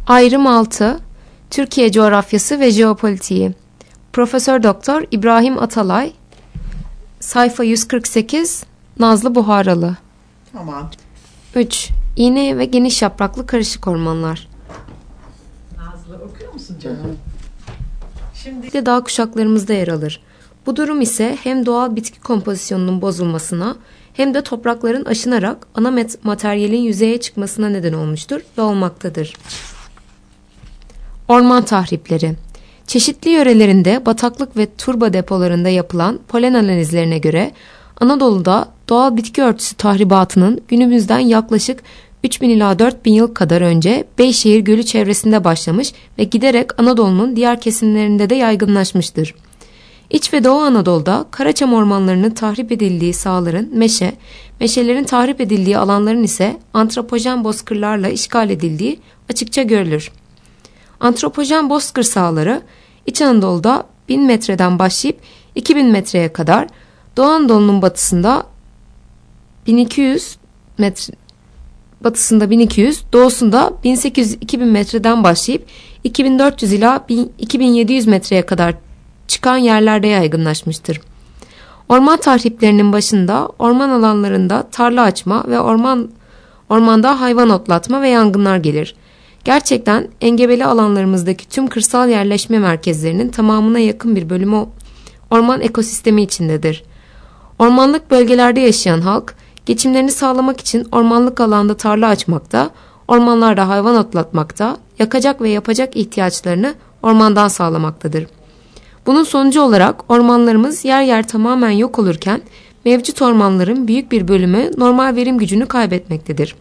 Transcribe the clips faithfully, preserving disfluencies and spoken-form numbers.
Ayrım altı. Türkiye coğrafyası ve jeopolitiği. Profesör Doktor İbrahim Atalay. Sayfa yüz kırk sekiz. Nazlı Buharalı. Tamam. üç. İğne ve geniş yapraklı karışık ormanlar. Nazlı okuyor musun canım? Şimdi Dağ kuşaklarımızda yer alır. Bu durum ise hem doğal bitki kompozisyonunun bozulmasına hem de toprakların aşınarak ana materyalin yüzeye çıkmasına neden olmuştur ve olmaktadır. Orman tahripleri. Çeşitli yörelerinde bataklık ve turba depolarında yapılan polen analizlerine göre Anadolu'da doğal bitki örtüsü tahribatının günümüzden yaklaşık üç bin ila dört bin yıl kadar önce Beyşehir Gölü çevresinde başlamış ve giderek Anadolu'nun diğer kesimlerinde de yaygınlaşmıştır. İç ve Doğu Anadolu'da Karaçam ormanlarının tahrip edildiği sahaların meşe, meşelerin tahrip edildiği alanların ise antropojen bozkırlarla işgal edildiği açıkça görülür. Antropojen bozkır sahaları İç Anadolu'da bin metreden başlayıp iki bin metreye kadar, Doğu Anadolu'nun batısında bin iki yüz metre, batısında bin iki yüz, doğusunda bin sekiz yüz iki bin metreden başlayıp iki bin dört yüz ila iki bin yedi yüz metreye kadar çıkan yerlerde yaygınlaşmıştır. Orman tahriplerinin başında orman alanlarında tarla açma ve orman ormanda hayvan otlatma ve yangınlar gelir. Gerçekten engebeli alanlarımızdaki tüm kırsal yerleşme merkezlerinin tamamına yakın bir bölümü orman ekosistemi içindedir. Ormanlık bölgelerde yaşayan halk, geçimlerini sağlamak için ormanlık alanda tarla açmakta, ormanlarda hayvan otlatmakta, yakacak ve yapacak ihtiyaçlarını ormandan sağlamaktadır. Bunun sonucu olarak ormanlarımız yer yer tamamen yok olurken mevcut ormanların büyük bir bölümü normal verim gücünü kaybetmektedir.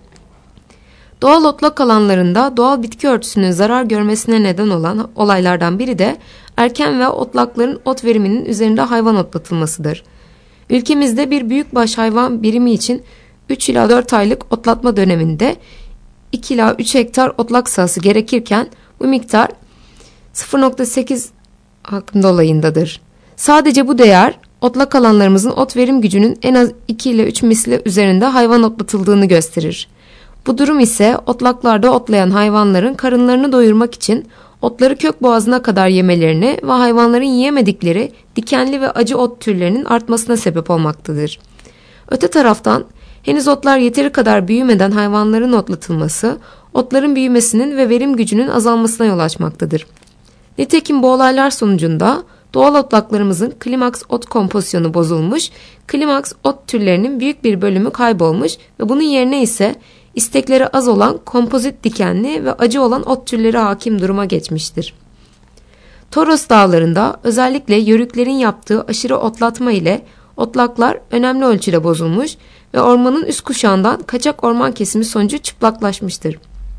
Doğal otlak alanlarında doğal bitki örtüsünün zarar görmesine neden olan olaylardan biri de erken ve otlakların ot veriminin üzerinde hayvan otlatılmasıdır. Ülkemizde bir büyükbaş hayvan birimi için üç ila dört aylık otlatma döneminde iki ila üç hektar otlak sahası gerekirken bu miktar sıfır nokta sekiz dolayındadır. Sadece bu değer otlak alanlarımızın ot verim gücünün en az iki ile üç misli üzerinde hayvan otlatıldığını gösterir. Bu durum ise otlaklarda otlayan hayvanların karınlarını doyurmak için otları kök boğazına kadar yemelerini ve hayvanların yiyemedikleri dikenli ve acı ot türlerinin artmasına sebep olmaktadır. Öte taraftan henüz otlar yeteri kadar büyümeden hayvanların otlatılması, otların büyümesinin ve verim gücünün azalmasına yol açmaktadır. Nitekim bu olaylar sonucunda doğal otlaklarımızın klimaks ot kompozisyonu bozulmuş, klimaks ot türlerinin büyük bir bölümü kaybolmuş ve bunun yerine ise istekleri az olan kompozit dikenli ve acı olan ot türleri hakim duruma geçmiştir. Toros dağlarında özellikle yörüklerin yaptığı aşırı otlatma ile otlaklar önemli ölçüde bozulmuş ve ormanın üst kuşağından kaçak orman kesimi sonucu çıplaklaşmıştır.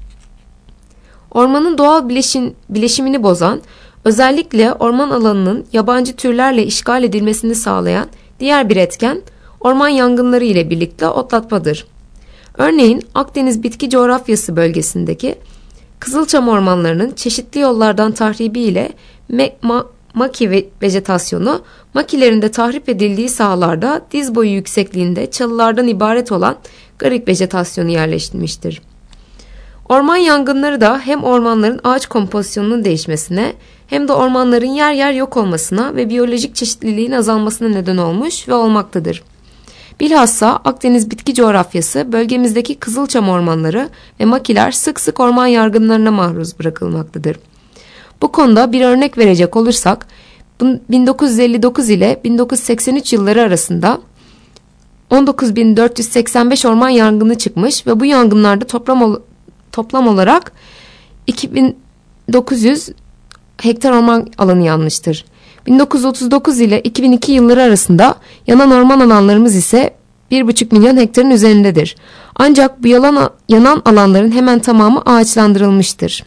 Ormanın doğal bileşim, bileşimini bozan, özellikle orman alanının yabancı türlerle işgal edilmesini sağlayan diğer bir etken orman yangınları ile birlikte otlatmadır. Örneğin Akdeniz bitki coğrafyası bölgesindeki Kızılçam ormanlarının çeşitli yollardan tahribi ile me- ma- maki ve vejetasyonu, makilerin de tahrip edildiği sahalarda diz boyu yüksekliğinde çalılardan ibaret olan garip vejetasyonu yerleştirmiştir. Orman yangınları da hem ormanların ağaç kompozisyonunun değişmesine hem de ormanların yer yer yok olmasına ve biyolojik çeşitliliğin azalmasına neden olmuş ve olmaktadır. Bilhassa Akdeniz bitki coğrafyası bölgemizdeki Kızılçam ormanları ve makiler sık sık orman yangınlarına maruz bırakılmaktadır. Bu konuda bir örnek verecek olursak bin dokuz yüz elli dokuz ile bin dokuz yüz seksen üç yılları arasında on dokuz bin dört yüz seksen beş orman yangını çıkmış ve bu yangınlarda toplam, toplam olarak iki bin dokuz yüz hektar orman alanı yanmıştır. bin dokuz yüz otuz dokuz ile iki bin iki yılları arasında yanan orman alanlarımız ise bir buçuk milyon hektarın üzerindedir. Ancak bu yalan, yanan alanların hemen tamamı ağaçlandırılmıştır.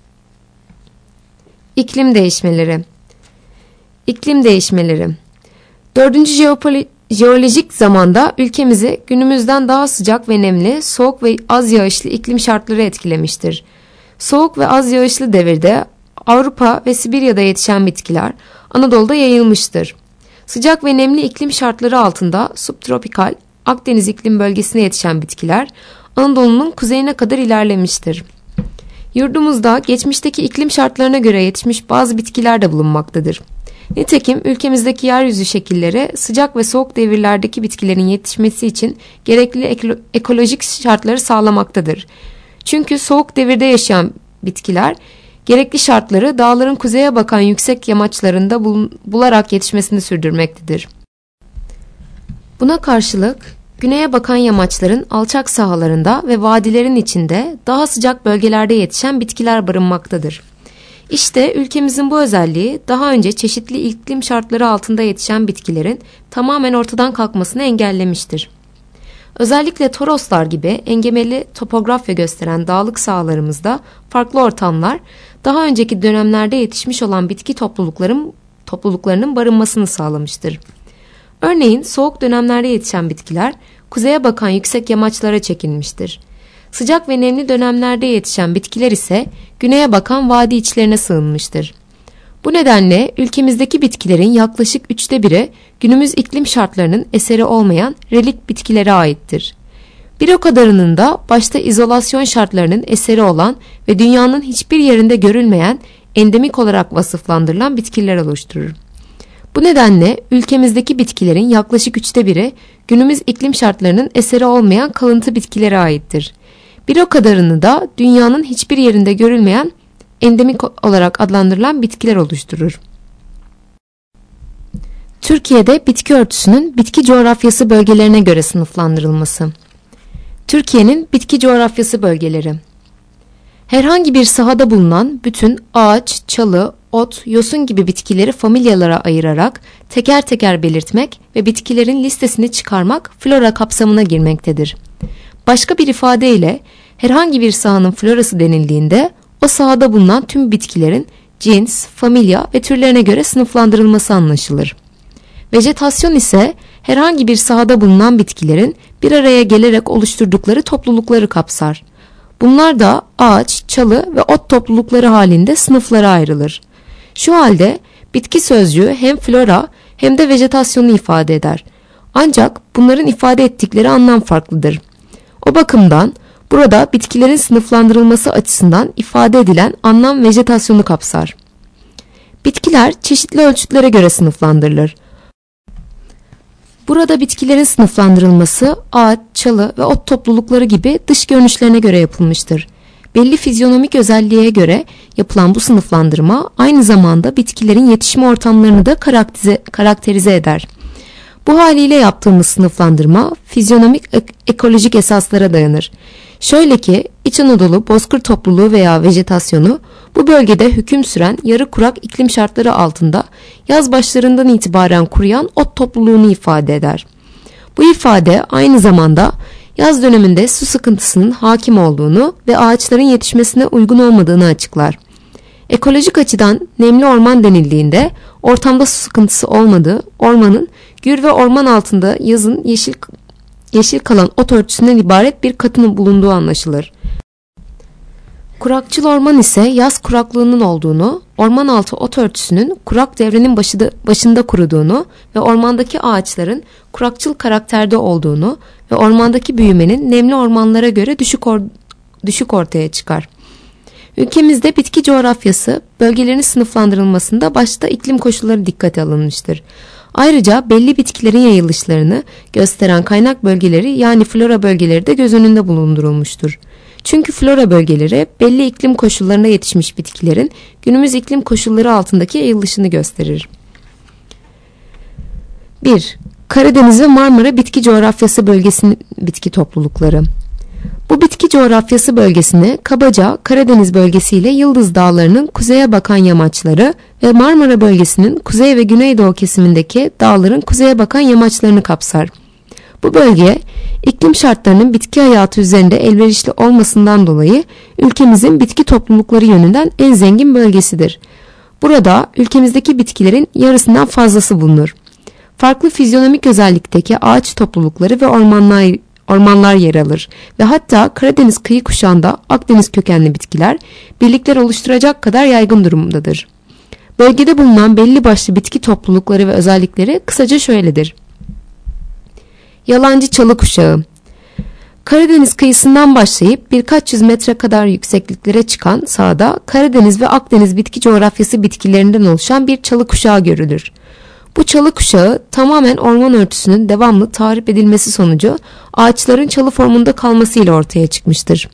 İklim değişmeleri. İklim değişmeleri. Dördüncü jeopoli, jeolojik zamanda ülkemizi günümüzden daha sıcak ve nemli, soğuk ve az yağışlı iklim şartları etkilemiştir. Soğuk ve az yağışlı devirde Avrupa ve Sibirya'da yetişen bitkiler Anadolu'da yayılmıştır. Sıcak ve nemli iklim şartları altında subtropikal Akdeniz iklim bölgesine yetişen bitkiler Anadolu'nun kuzeyine kadar ilerlemiştir. Yurdumuzda geçmişteki iklim şartlarına göre yetişmiş bazı bitkiler de bulunmaktadır. Nitekim ülkemizdeki yeryüzü şekilleri sıcak ve soğuk devirlerdeki bitkilerin yetişmesi için gerekli eko- ekolojik şartları sağlamaktadır. Çünkü soğuk devirde yaşayan bitkiler gerekli şartları dağların kuzeye bakan yüksek yamaçlarında bul- bularak yetişmesini sürdürmektedir. Buna karşılık güneye bakan yamaçların alçak sahalarında ve vadilerin içinde daha sıcak bölgelerde yetişen bitkiler barınmaktadır. İşte ülkemizin bu özelliği daha önce çeşitli iklim şartları altında yetişen bitkilerin tamamen ortadan kalkmasını engellemiştir. Özellikle Toroslar gibi engebeli topografya gösteren dağlık sahalarımızda farklı ortamlar daha önceki dönemlerde yetişmiş olan bitki toplulukların, topluluklarının barınmasını sağlamıştır. Örneğin soğuk dönemlerde yetişen bitkiler kuzeye bakan yüksek yamaçlara çekilmiştir. Sıcak ve nemli dönemlerde yetişen bitkiler ise güneye bakan vadi içlerine sığınmıştır. Bu nedenle ülkemizdeki bitkilerin yaklaşık üçte biri günümüz iklim şartlarının eseri olmayan relik bitkilere aittir. Bir o kadarının da başta izolasyon şartlarının eseri olan ve dünyanın hiçbir yerinde görülmeyen endemik olarak vasıflandırılan bitkiler oluşturur. Bu nedenle ülkemizdeki bitkilerin yaklaşık üçte biri günümüz iklim şartlarının eseri olmayan kalıntı bitkilere aittir. Bir o kadarını da dünyanın hiçbir yerinde görülmeyen endemik olarak adlandırılan bitkiler oluşturur. Türkiye'de bitki örtüsünün bitki coğrafyası bölgelerine göre sınıflandırılması. Türkiye'nin bitki coğrafyası bölgeleri. Herhangi bir sahada bulunan bütün ağaç, çalı, ot, yosun gibi bitkileri familyalara ayırarak teker teker belirtmek ve bitkilerin listesini çıkarmak flora kapsamına girmektedir. Başka bir ifadeyle herhangi bir sahanın florası denildiğinde o sahada bulunan tüm bitkilerin cins, familya ve türlerine göre sınıflandırılması anlaşılır. Vejetasyon ise herhangi bir sahada bulunan bitkilerin bir araya gelerek oluşturdukları toplulukları kapsar. Bunlar da ağaç, çalı ve ot toplulukları halinde sınıflara ayrılır. Şu halde bitki sözcüğü hem flora hem de vejetasyonu ifade eder. Ancak bunların ifade ettikleri anlam farklıdır. O bakımdan burada bitkilerin sınıflandırılması açısından ifade edilen anlam vejetasyonu kapsar. Bitkiler çeşitli ölçütlere göre sınıflandırılır. Burada bitkilerin sınıflandırılması ağaç, çalı ve ot toplulukları gibi dış görünüşlerine göre yapılmıştır. Belli fizyonomik özelliğe göre yapılan bu sınıflandırma aynı zamanda bitkilerin yetişme ortamlarını da karakterize, karakterize eder. Bu haliyle yaptığımız sınıflandırma fizyonomik ekolojik esaslara dayanır. Şöyle ki İç Anadolu bozkır topluluğu veya vejetasyonu bu bölgede hüküm süren yarı kurak iklim şartları altında yaz başlarından itibaren kuruyan ot topluluğunu ifade eder. Bu ifade aynı zamanda yaz döneminde su sıkıntısının hakim olduğunu ve ağaçların yetişmesine uygun olmadığını açıklar. Ekolojik açıdan nemli orman denildiğinde ortamda su sıkıntısı olmadığı, ormanın gür ve orman altında yazın yeşil, yeşil kalan ot örtüsünden ibaret bir katının bulunduğu anlaşılır. Kurakçıl orman ise yaz kuraklığının olduğunu, orman altı ot örtüsünün kurak devrenin başında, başında kuruduğunu ve ormandaki ağaçların kurakçıl karakterde olduğunu ve ormandaki büyümenin nemli ormanlara göre düşük, or, düşük ortaya çıkar. Ülkemizde bitki coğrafyası bölgelerin sınıflandırılmasında başta iklim koşulları dikkate alınmıştır. Ayrıca belli bitkilerin yayılışlarını gösteren kaynak bölgeleri yani flora bölgeleri de göz önünde bulundurulmuştur. Çünkü flora bölgeleri belli iklim koşullarına yetişmiş bitkilerin günümüz iklim koşulları altındaki yayılışını gösterir. bir. Karadeniz ve Marmara bitki coğrafyası bölgesinin bitki toplulukları. Bu bitki coğrafyası bölgesine kabaca Karadeniz bölgesi ile Yıldız Dağları'nın kuzeye bakan yamaçları ve Marmara bölgesinin kuzey ve güneydoğu kesimindeki dağların kuzeye bakan yamaçlarını kapsar. Bu bölge iklim şartlarının bitki hayatı üzerinde elverişli olmasından dolayı ülkemizin bitki toplulukları yönünden en zengin bölgesidir. Burada ülkemizdeki bitkilerin yarısından fazlası bulunur. Farklı fizyonomik özellikteki ağaç toplulukları ve ormanlar ormanlar yer alır ve hatta Karadeniz kıyı kuşağında Akdeniz kökenli bitkiler birlikler oluşturacak kadar yaygın durumdadır. Bölgede bulunan belli başlı bitki toplulukları ve özellikleri kısaca şöyledir. Yalancı çalı kuşağı. Karadeniz kıyısından başlayıp birkaç yüz metre kadar yüksekliklere çıkan sahada Karadeniz ve Akdeniz bitki coğrafyası bitkilerinden oluşan bir çalı kuşağı görülür. Bu çalı kuşağı tamamen orman örtüsünün devamlı tahrip edilmesi sonucu ağaçların çalı formunda kalmasıyla ortaya çıkmıştır.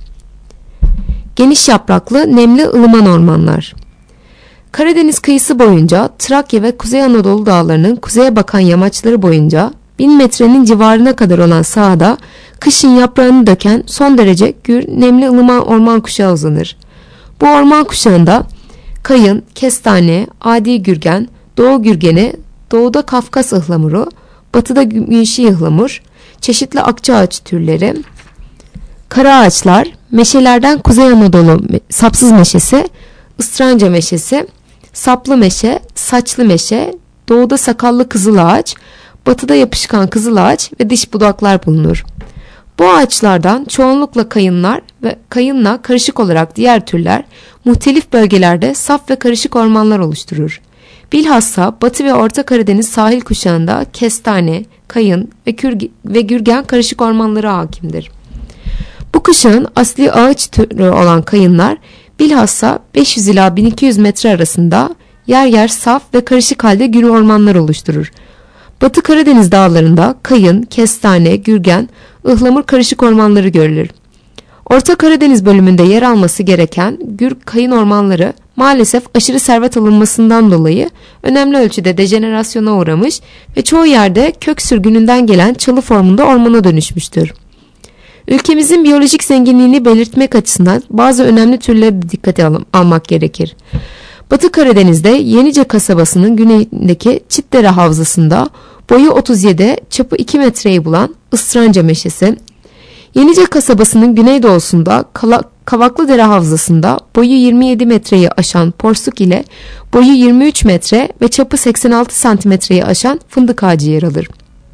Geniş yapraklı, nemli ılıman ormanlar. Karadeniz kıyısı boyunca Trakya ve Kuzey Anadolu dağlarının kuzeye bakan yamaçları boyunca bin metrenin civarına kadar olan sahada kışın yaprağını döken son derece gür, nemli ılıman orman kuşağı uzanır. Bu orman kuşağında kayın, kestane, adi gürgen, doğu gürgeni, doğuda Kafkas ıhlamuru, batıda münşi ıhlamur, çeşitli akçaağaç türleri, kara ağaçlar, meşelerden Kuzey Anadolu sapsız meşesi, ıstranca meşesi, saplı meşe, saçlı meşe, doğuda sakallı kızıl ağaç, batıda yapışkan kızıl ağaç ve diş budaklar bulunur. Bu ağaçlardan çoğunlukla kayınlar ve kayınla karışık olarak diğer türler muhtelif bölgelerde saf ve karışık ormanlar oluşturur. Bilhassa Batı ve Orta Karadeniz sahil kuşağında kestane, kayın ve, kürge, ve gürgen karışık ormanları hakimdir. Bu kuşağın asli ağaç türü olan kayınlar bilhassa beş yüz ila bin iki yüz metre arasında yer yer saf ve karışık halde gür ormanlar oluşturur. Batı Karadeniz dağlarında kayın, kestane, gürgen, ıhlamur karışık ormanları görülür. Orta Karadeniz bölümünde yer alması gereken gür kayın ormanları maalesef aşırı servet alınmasından dolayı önemli ölçüde dejenerasyona uğramış ve çoğu yerde kök sürgününden gelen çalı formunda ormana dönüşmüştür. Ülkemizin biyolojik zenginliğini belirtmek açısından bazı önemli türleri de dikkate al- almak gerekir. Batı Karadeniz'de Yenice kasabasının güneyindeki Çitdere Havzası'nda boyu otuz yedi, çapı iki metreyi bulan ıstranca meşesi, Yenice kasabasının güneydoğusunda Kala- Kavaklıdere Havzası'nda boyu yirmi yedi metreyi aşan porsuk ile boyu yirmi üç metre ve çapı seksen altı santimetreyi aşan fındık ağacı yer alır.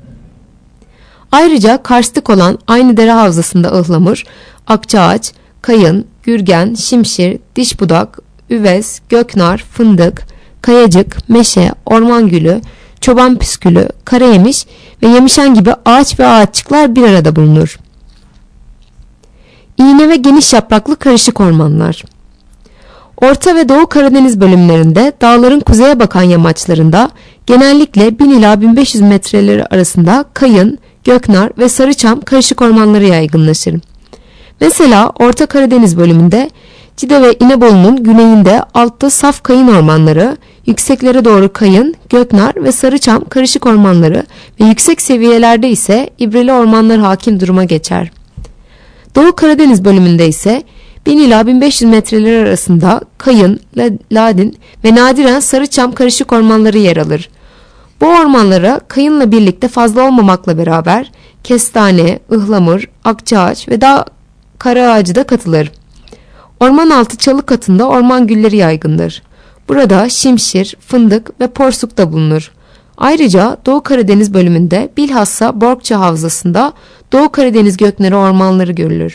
Ayrıca karstik olan aynı dere havzasında ıhlamur, akçaağaç, kayın, gürgen, şimşir, dişbudak, üvez, göknar, fındık, kayacık, meşe, orman gülü, çoban püskülü, karayemiş ve yemişen gibi ağaç ve ağaççıklar bir arada bulunur. İğne ve geniş yapraklı karışık ormanlar. Orta ve Doğu Karadeniz bölümlerinde dağların kuzeye bakan yamaçlarında genellikle bin ila bin beş yüz metreleri arasında kayın, göknar ve sarıçam karışık ormanları yaygınlaşır. Mesela Orta Karadeniz bölümünde Cide ve İnebolu'nun güneyinde altta saf kayın ormanları, yükseklere doğru kayın, göknar ve sarıçam karışık ormanları ve yüksek seviyelerde ise ibreli ormanlar hakim duruma geçer. Doğu Karadeniz bölümünde ise bin ila bin beş yüz metreler arasında kayın, ladin ve nadiren sarıçam karışık ormanları yer alır. Bu ormanlara kayınla birlikte fazla olmamakla beraber kestane, ıhlamur, akçaağaç ve dağ kara ağacı da katılır. Orman altı çalı katında orman gülleri yaygındır. Burada şimşir, fındık ve porsuk da bulunur. Ayrıca Doğu Karadeniz bölümünde bilhassa Borkça Havzası'nda Doğu Karadeniz gökneri ormanları görülür.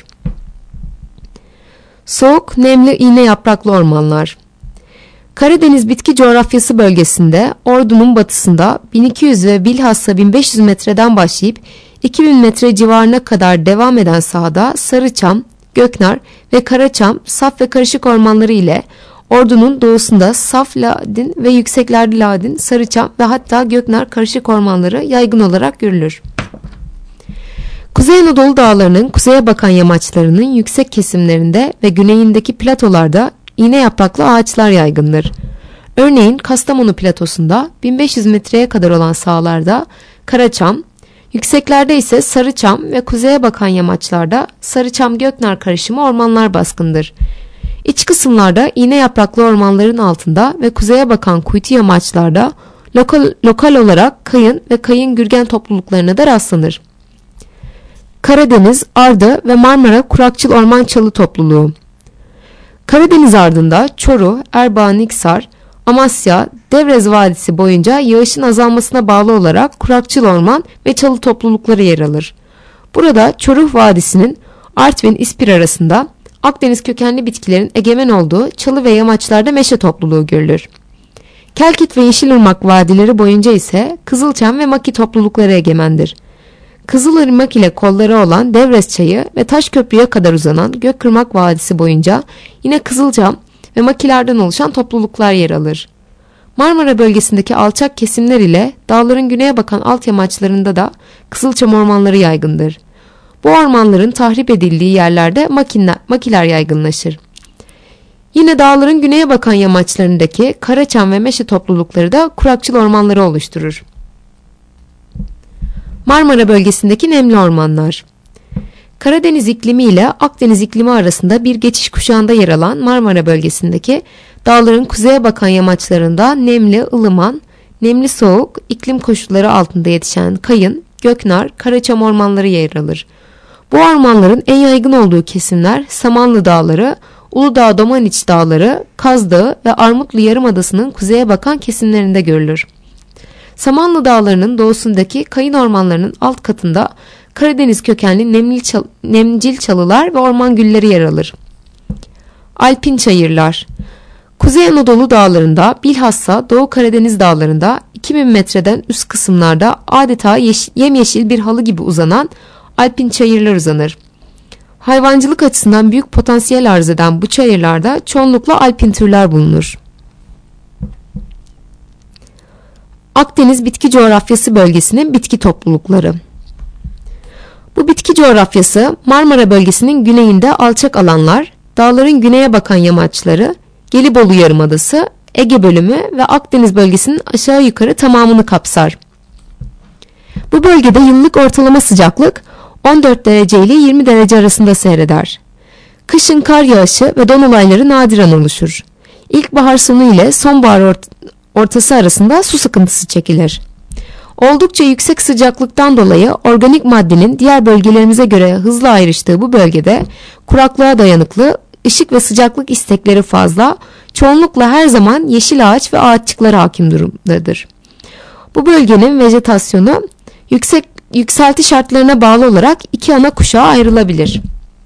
Soğuk, nemli iğne yapraklı ormanlar. Karadeniz bitki coğrafyası bölgesinde Ordu'nun batısında bin iki yüz ve bilhassa bin beş yüz metreden başlayıp iki bin metre civarına kadar devam eden sahada sarıçam, göknar ve karaçam saf ve karışık ormanları ile Ordu'nun doğusunda saf ladin ve yükseklerde ladin, sarıçam ve hatta göknar karışık ormanları yaygın olarak görülür. Kuzey Anadolu dağlarının kuzeye bakan yamaçlarının yüksek kesimlerinde ve güneyindeki platolarda iğne yapraklı ağaçlar yaygındır. Örneğin Kastamonu platosunda bin beş yüz metreye kadar olan sahalarda karaçam, yükseklerde ise sarıçam ve kuzeye bakan yamaçlarda sarıçam göknar karışımı ormanlar baskındır. İç kısımlarda iğne yapraklı ormanların altında ve kuzeye bakan kuytu yamaçlarda lokal, lokal olarak kayın ve kayın gürgen topluluklarına da rastlanır. Karadeniz, Arda ve Marmara Kurakçıl Orman Çalı Topluluğu. Karadeniz ardında Çoruh, Erbaa, Niksar, Amasya, Devrez Vadisi boyunca yağışın azalmasına bağlı olarak kurakçıl orman ve çalı toplulukları yer alır. Burada Çoruh Vadisi'nin Artvin, İspir arasında Akdeniz kökenli bitkilerin egemen olduğu çalı ve yamaçlarda meşe topluluğu görülür. Kelkit ve Yeşilırmak vadileri boyunca ise Kızılçam ve Maki toplulukları egemendir. Kızılırmak ile kolları olan Devres Çayı ve Taşköprü'ye kadar uzanan Gökkırmak Vadisi boyunca yine Kızılcam ve makilerden oluşan topluluklar yer alır. Marmara bölgesindeki alçak kesimler ile dağların güneye bakan alt yamaçlarında da Kızılçam ormanları yaygındır. Bu ormanların tahrip edildiği yerlerde makiler, makiler yaygınlaşır. Yine dağların güneye bakan yamaçlarındaki Karaçam ve meşe toplulukları da kurakçıl ormanları oluşturur. Marmara bölgesindeki nemli ormanlar. Karadeniz iklimi ile Akdeniz iklimi arasında bir geçiş kuşağında yer alan Marmara bölgesindeki dağların kuzeye bakan yamaçlarında nemli, ılıman, nemli soğuk iklim koşulları altında yetişen kayın, göknar, karaçam ormanları yer alır. Bu ormanların en yaygın olduğu kesimler Samanlı Dağları, Uludağ Domaniç Dağları, Kaz Dağı ve Armutlu Yarımadası'nın kuzeye bakan kesimlerinde görülür. Samanlı Dağları'nın doğusundaki kayın ormanlarının alt katında Karadeniz kökenli nemli çal nemcil çalılar ve orman gülleri yer alır. Alpin çayırlar. Kuzey Anadolu dağlarında, bilhassa Doğu Karadeniz dağlarında iki bin metreden üst kısımlarda adeta yemyeşil bir halı gibi uzanan alpin çayırlar uzanır. Hayvancılık açısından büyük potansiyel arz eden bu çayırlarda çoğunlukla alpin türler bulunur. Akdeniz bitki coğrafyası bölgesinin bitki toplulukları. Bu bitki coğrafyası Marmara bölgesinin güneyinde alçak alanlar, dağların güneye bakan yamaçları, Gelibolu Yarımadası, Ege bölümü ve Akdeniz bölgesinin aşağı yukarı tamamını kapsar. Bu bölgede yıllık ortalama sıcaklık on dört derece ile yirmi derece arasında seyreder. Kışın kar yağışı ve don olayları nadiren oluşur. İlkbahar sonu ile sonbahar ort ortası arasında su sıkıntısı çekilir. Oldukça yüksek sıcaklıktan dolayı organik maddenin diğer bölgelerimize göre hızla ayrıştığı bu bölgede kuraklığa dayanıklı, ışık ve sıcaklık istekleri fazla, çoğunlukla her zaman yeşil ağaç ve ağaççıklar hakim durumdadır. Bu bölgenin vejetasyonu yüksek yükselti şartlarına bağlı olarak iki ana kuşağa ayrılabilir.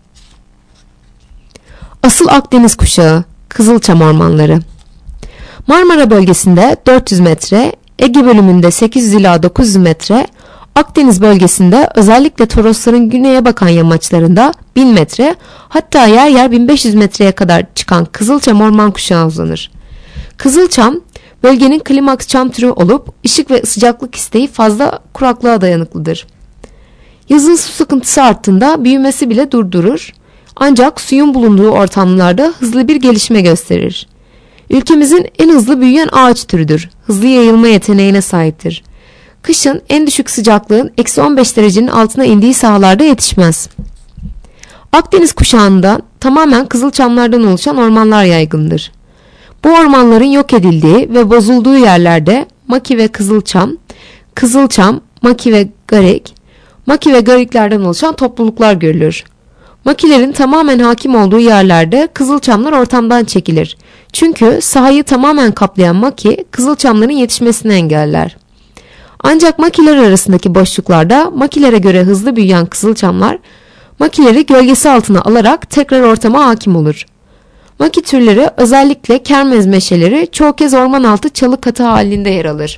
Asıl Akdeniz kuşağı, Kızılçam ormanları. Marmara bölgesinde dört yüz metre, Ege bölümünde sekiz yüz ila dokuz yüz metre, Akdeniz bölgesinde özellikle Torosların güneye bakan yamaçlarında bin metre, hatta yer yer bin beş yüz metreye kadar çıkan Kızılçam orman kuşağı uzanır. Kızılçam, bölgenin klimaks çam türü olup ışık ve sıcaklık isteği fazla kuraklığa dayanıklıdır. Yazın su sıkıntısı arttığında büyümesi bile durdurur, ancak suyun bulunduğu ortamlarda hızlı bir gelişme gösterir. Ülkemizin en hızlı büyüyen ağaç türüdür. Hızlı yayılma yeteneğine sahiptir. Kışın en düşük sıcaklığın eksi on beş derecenin altına indiği sahalarda yetişmez. Akdeniz kuşağında tamamen kızılçamlardan oluşan ormanlar yaygındır. Bu ormanların yok edildiği ve bozulduğu yerlerde maki ve kızılçam, kızılçam, maki ve garik, maki ve gariklerden oluşan topluluklar görülür. Makilerin tamamen hakim olduğu yerlerde kızılçamlar ortamdan çekilir. Çünkü sahayı tamamen kaplayan maki kızılçamların yetişmesini engeller. Ancak makiler arasındaki boşluklarda makilere göre hızlı büyüyen kızılçamlar makileri gölgesi altına alarak tekrar ortama hakim olur. Maki türleri özellikle kermez meşeleri çoğu kez orman altı çalı katı halinde yer alır.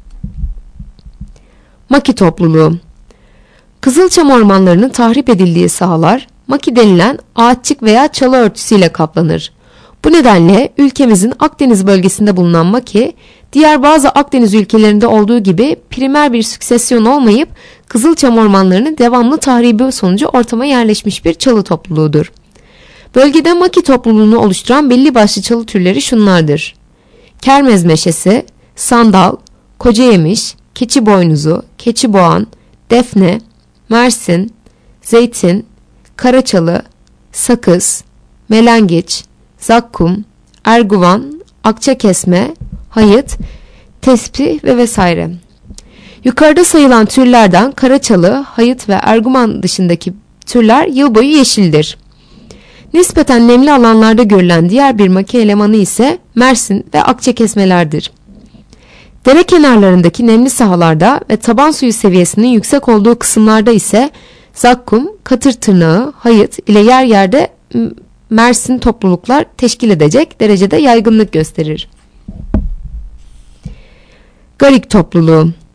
Maki topluluğu. Kızılçam ormanlarının tahrip edildiği sahalar maki denilen ağaççık veya çalı örtüsüyle kaplanır. Bu nedenle ülkemizin Akdeniz bölgesinde bulunan maki, diğer bazı Akdeniz ülkelerinde olduğu gibi primer bir sükesyon olmayıp Kızılçam ormanlarının devamlı tahribi sonucu ortama yerleşmiş bir çalı topluluğudur. Bölgede maki topluluğunu oluşturan belli başlı çalı türleri şunlardır: kermez meşesi, sandal, kocayemiş, keçi boynuzu, keçi boğan, defne, mersin, zeytin, karaçalı, sakız, melengeç, zakkum, erguvan, akçakesme, hayıt, tespih ve vesaire. Yukarıda sayılan türlerden karaçalı, hayıt ve erguvan dışındaki türler yıl boyu yeşildir. Nispeten nemli alanlarda görülen diğer bir maki elemanı ise mersin ve akçakesmelerdir. Dere kenarlarındaki nemli sahalarda ve taban suyu seviyesinin yüksek olduğu kısımlarda ise zakkum, katır tırnağı, hayıt ile yer yerde mersin topluluklar teşkil edecek derecede yaygınlık gösterir. Garik topluluğu.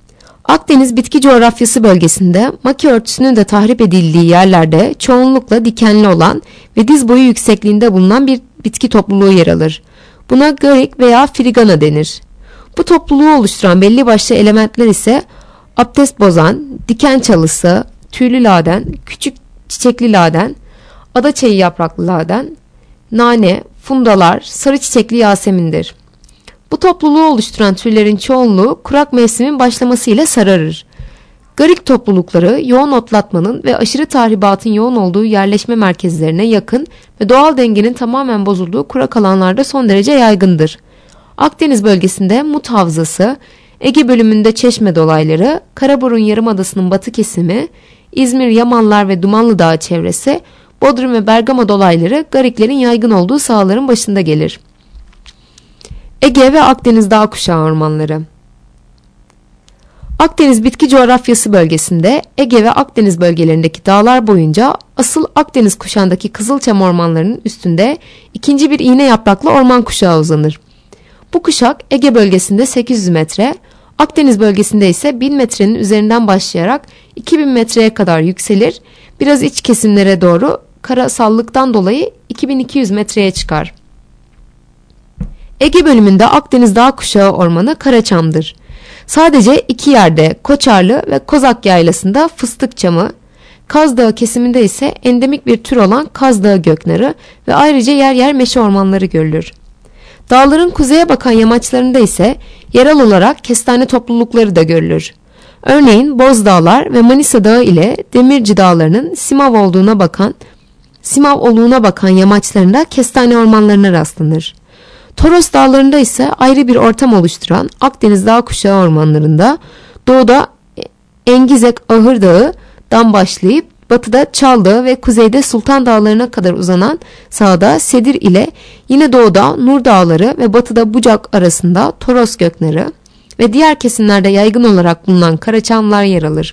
Akdeniz bitki coğrafyası bölgesinde maki örtüsünün de tahrip edildiği yerlerde çoğunlukla dikenli olan ve diz boyu yüksekliğinde bulunan bir bitki topluluğu yer alır. Buna garik veya frigana denir. Bu topluluğu oluşturan belli başlı elementler ise abdest bozan, diken çalısı, tüylü laden, küçük çiçekli laden, adaçayı yapraklı laden, nane, fundalar, sarı çiçekli yasemindir. Bu topluluğu oluşturan türlerin çoğunluğu kurak mevsimin başlamasıyla sararır. Garik toplulukları yoğun otlatmanın ve aşırı tahribatın yoğun olduğu yerleşme merkezlerine yakın ve doğal dengenin tamamen bozulduğu kurak alanlarda son derece yaygındır. Akdeniz bölgesinde Mut Havzası, Ege bölümünde Çeşme dolayları, Karaburun Yarımadası'nın batı kesimi, İzmir, Yamanlar ve Dumanlı Dağı çevresi, Bodrum ve Bergama dolayları gariklerin yaygın olduğu sahaların başında gelir. Ege ve Akdeniz dağ kuşağı ormanları. Akdeniz bitki coğrafyası bölgesinde Ege ve Akdeniz bölgelerindeki dağlar boyunca asıl Akdeniz kuşağındaki Kızılçam ormanlarının üstünde ikinci bir iğne yapraklı orman kuşağı uzanır. Bu kuşak Ege bölgesinde sekiz yüz metre, Akdeniz bölgesinde ise bin metrenin üzerinden başlayarak iki bin metreye kadar yükselir, biraz iç kesimlere doğru karasallıktan dolayı iki bin iki yüz metreye çıkar. Ege bölümünde Akdeniz dağ kuşağı ormanı Karaçam'dır. Sadece iki yerde Koçarlı ve Kozak yaylasında fıstık çamı, Kaz Dağı kesiminde ise endemik bir tür olan Kaz Dağı göknarı ve ayrıca yer yer meşe ormanları görülür. Dağların kuzeye bakan yamaçlarında ise yerel olarak kestane toplulukları da görülür. Örneğin Bozdağlar ve Manisa Dağı ile Demirci Dağları'nın Simav olduğuna bakan, Simav oluğuna bakan yamaçlarında kestane ormanlarına rastlanır. Toros Dağları'nda ise ayrı bir ortam oluşturan Akdeniz Dağ Kuşağı ormanlarında doğuda Engizek Ahır Dağı'dan başlayıp batıda Çal Dağı ve kuzeyde Sultan Dağları'na kadar uzanan sahada Sedir ile yine doğuda Nur Dağları ve batıda Bucak arasında Toros Göknarı ve diğer kesimlerde yaygın olarak bulunan Karaçamlar yer alır.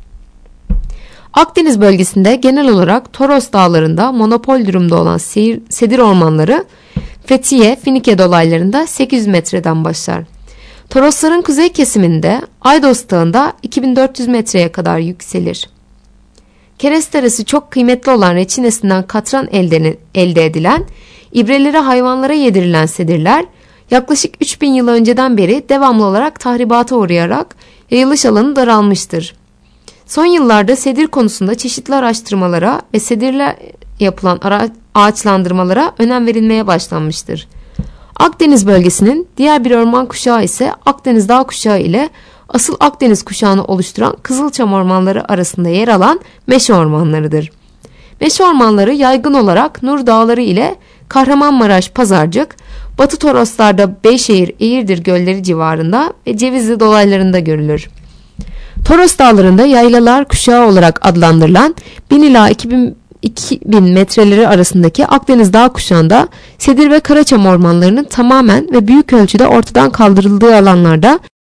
Akdeniz bölgesinde genel olarak Toros Dağları'nda monopol durumda olan sedir ormanları Fethiye, Finike dolaylarında sekiz yüz metreden başlar. Torosların kuzey kesiminde Aydos Dağı'nda iki bin dört yüz metreye kadar yükselir. Kerestearası çok kıymetli olan reçinesinden katran elde, elde edilen, ibreleri hayvanlara yedirilen sedirler, yaklaşık üç bin yıl önceden beri devamlı olarak tahribata uğrayarak yayılış alanı daralmıştır. Son yıllarda sedir konusunda çeşitli araştırmalara ve sedirle yapılan ara ağaçlandırmalara önem verilmeye başlanmıştır. Akdeniz bölgesinin diğer bir orman kuşağı ise Akdeniz Dağ Kuşağı ile asıl Akdeniz kuşağını oluşturan Kızılçam ormanları arasında yer alan meşe ormanlarıdır. Meşe ormanları yaygın olarak Nur Dağları ile Kahramanmaraş, Pazarcık, Batı Toroslar'da Beyşehir, Eğirdir gölleri civarında ve Cevizli dolaylarında görülür. Toros Dağları'nda yaylalar kuşağı olarak adlandırılan bin ila iki bin metreleri arasındaki Akdeniz Dağ Kuşağı'nda sedir ve karaçam ormanlarının tamamen ve büyük ölçüde ortadan kaldırıldığı alanlarda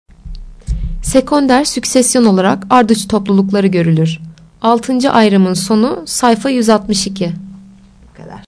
sekonder süksesyon olarak ardıç toplulukları görülür. altıncı ayrımın sonu sayfa yüz altmış iki.